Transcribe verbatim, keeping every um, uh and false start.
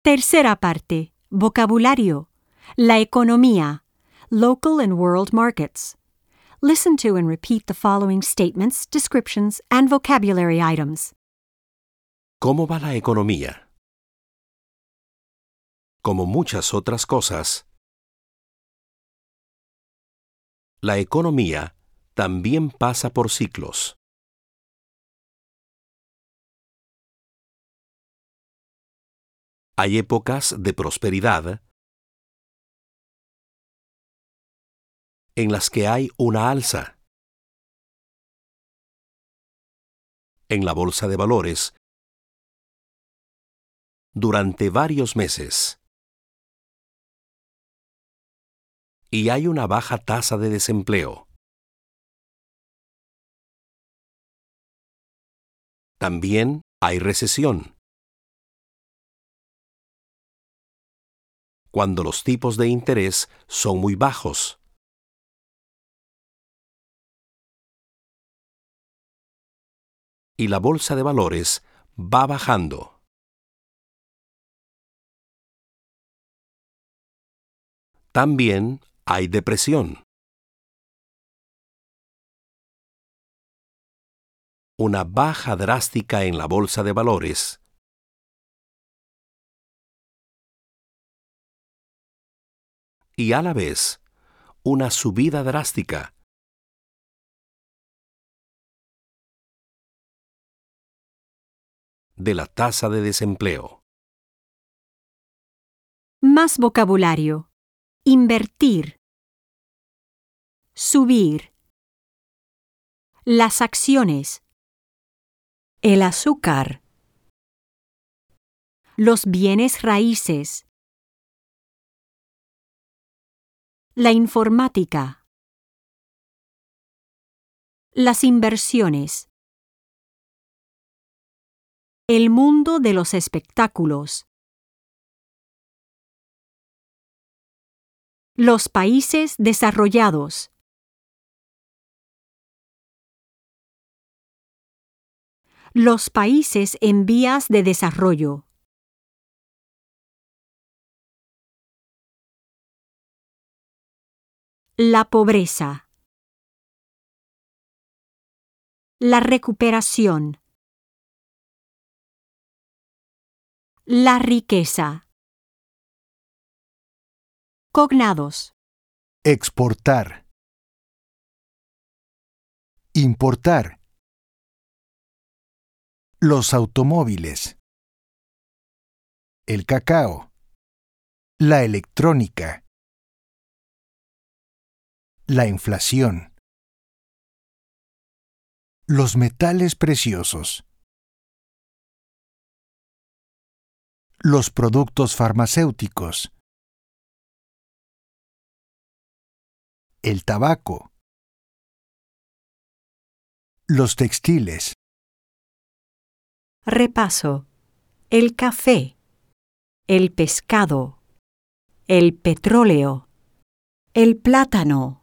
Tercera parte. Vocabulario. La economía. Local and world markets. Listen to and repeat the following statements, descriptions, and vocabulary items. ¿Cómo va la economía? Como muchas otras cosas, la economía también pasa por ciclos. Hay épocas de prosperidad en las que hay una alza. En la bolsa de valores, durante varios meses. Y hay una baja tasa de desempleo. También hay recesión. Cuando los tipos de interés son muy bajos. Y la bolsa de valores va bajando. También hay depresión. Una baja drástica en la bolsa de valores y a la vez una subida drástica. De la tasa de desempleo. Más vocabulario. Invertir. Subir. Las acciones. El azúcar. Los bienes raíces. La informática. Las inversiones. El mundo de los espectáculos. Los países desarrollados. Los países en vías de desarrollo. La pobreza. La recuperación. La riqueza. Cognados. Exportar. Importar. Los automóviles. El cacao. La electrónica. La inflación. Los metales preciosos. Los productos farmacéuticos. El tabaco. Los textiles. Repaso. El café. El pescado. El petróleo. El plátano.